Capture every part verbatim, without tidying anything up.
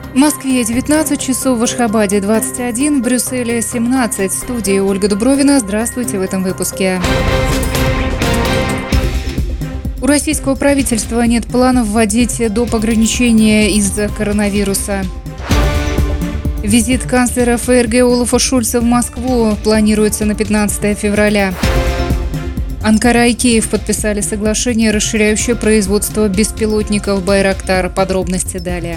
В Москве девятнадцать часов, в Ашхабаде двадцать один, в Брюсселе семнадцать. В студии Ольга Дубровина. Здравствуйте в этом выпуске. У российского правительства нет планов вводить доп. Ограничения из-за коронавируса. Визит канцлера ФРГ Олафа Шольца в Москву планируется на пятнадцатое февраля. Анкара и Киев подписали соглашение, расширяющее производство беспилотников «Байрактар». Подробности далее.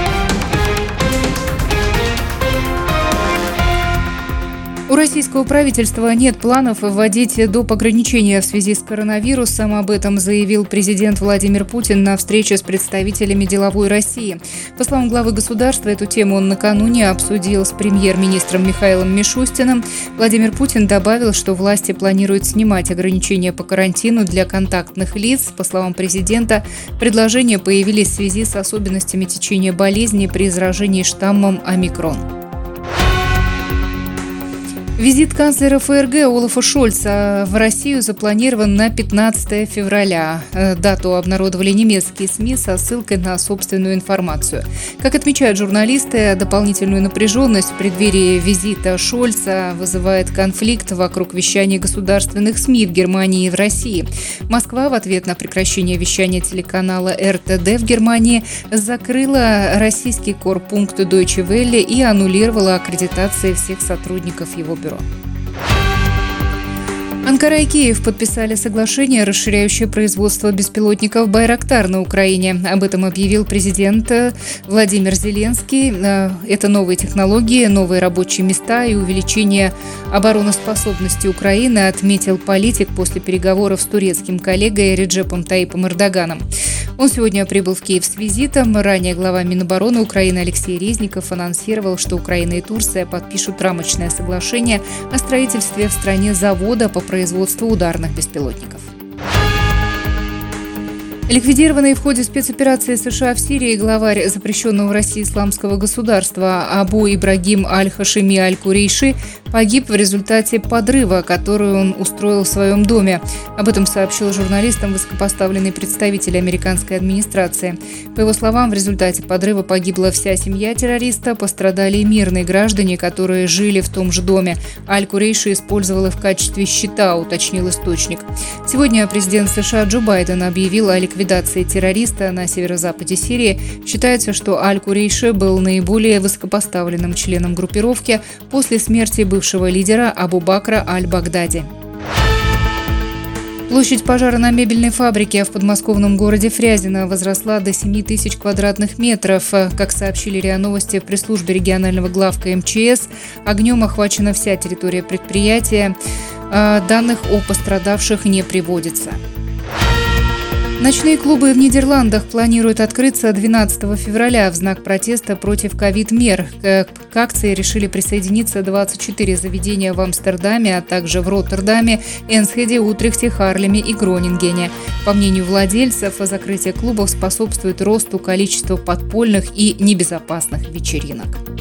У российского правительства нет планов вводить доп. Ограничения в связи с коронавирусом. Об этом заявил президент Владимир Путин на встрече с представителями деловой России. По словам главы государства, эту тему он накануне обсудил с премьер-министром Михаилом Мишустиным. Владимир Путин добавил, что власти планируют снимать ограничения по карантину для контактных лиц. По словам президента, предложения появились в связи с особенностями течения болезни при заражении штаммом омикрон. Визит канцлера ФРГ Олафа Шольца в Россию запланирован на пятнадцатое февраля. Дату обнародовали немецкие СМИ со ссылкой на собственную информацию. Как отмечают журналисты, дополнительную напряженность в преддверии визита Шольца вызывает конфликт вокруг вещания государственных СМИ в Германии и в России. Москва в ответ на прекращение вещания телеканала эр тэ дэ в Германии закрыла российский корпункт Deutsche Welle и аннулировала аккредитации всех сотрудников его бюро. Анкара и Киев подписали соглашение, расширяющее производство беспилотников «Байрактар» на Украине. Об этом объявил президент Владимир Зеленский. Это новые технологии, новые рабочие места и увеличение обороноспособности Украины, отметил политик после переговоров с турецким коллегой Реджепом Таипом Эрдоганом. Он сегодня прибыл в Киев с визитом. Ранее глава Минобороны Украины Алексей Резников анонсировал, что Украина и Турция подпишут рамочное соглашение о строительстве в стране завода по производству ударных беспилотников. Ликвидированный в ходе спецоперации США в Сирии главарь запрещенного в России исламского государства Абу Ибрагим аль-Хашими аль-Курейши погиб в результате подрыва, который он устроил в своем доме. Об этом сообщил журналистам высокопоставленный представитель американской администрации. По его словам, в результате подрыва погибла вся семья террориста, пострадали и мирные граждане, которые жили в том же доме. Аль-Курейши использовал их в качестве щита, уточнил источник. Сегодня президент США Джо Байден объявил о ликвидации террориста на северо-западе Сирии. Считается, что Аль-Курейши был наиболее высокопоставленным членом группировки после смерти бывшего лидера Абу Бакра аль-Багдади. Площадь пожара на мебельной фабрике в подмосковном городе Фрязино возросла до семи тысяч квадратных метров. Как сообщили РИА Новости в пресс-службе регионального главка эм че эс, огнем охвачена вся территория предприятия. Данных о пострадавших не приводится. Ночные клубы в Нидерландах планируют открыться двенадцатого февраля в знак протеста против ковид-мер. К акции решили присоединиться двадцать четыре заведения в Амстердаме, а также в Роттердаме, Энсхеде, Утрехте, Харлеме и Гронингене. По мнению владельцев, закрытие клубов способствует росту количества подпольных и небезопасных вечеринок.